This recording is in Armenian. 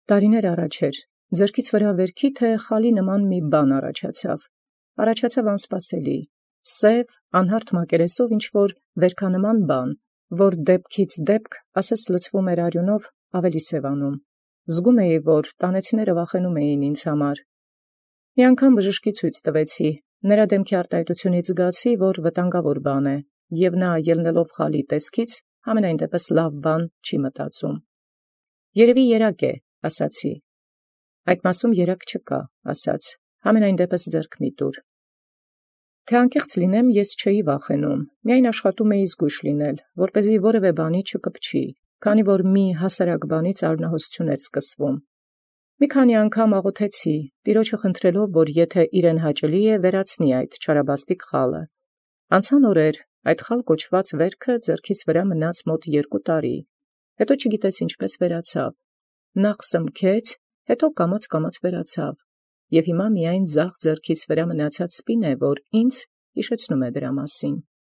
Տարիներ առաջ էր, ձեռքից վրա վերքի թե խալի նման մի բան առաջացավ։ Առաջացավ անսպասելի, սև, անհարթ մակերեսով ինչ-որ վերքանման բան, որ դեպքից դեպք ասես լցվում էր արյունով ավելի սևանում։ Զգում էի, որ տանեցիները վախենում էին ինձ համար։ Մի անգամ բժշկի ցույց տվեցի, նրա դեմքի արտահայտությունից զգացի, որ վտանգավոր բան է, և նա ելնելով խալի տեսքից, համենայն դեպս լավ բան չի մտածում։ Երևի երակ է, ասացի։ Այդ մասում երակ չկա, ասաց, համենայն դեպս ձեռք մի տուր։ Թե անկեղծ լինեմ, ես չէի վախենում, միայն աշխատում էի զգույշ լինել, որպեսզի որևէ բանի չկպչի, քանի որ մի հասարակ բանից արյունահոսություն էր սկսվում։ Մի քանի անգամ աղոթեցի, Տիրոջը խնդրելով, որ եթե իրեն հաճելի է, վերացնի այդ չարաբաստիկ խալը։ Անցան օրեր, այդ խալ կոչված վերքը ձեռքիս վրա մնաց մոտ 2 տարի, հետո չգիտես ինչպես վերացավ։ Նախ սմքեց, հետո կամաց վերացավ, և հիմա միայն ձախ ձեռքիս վրա մնացած սպին է, որ ինձ հիշեցնում է դրա մասին։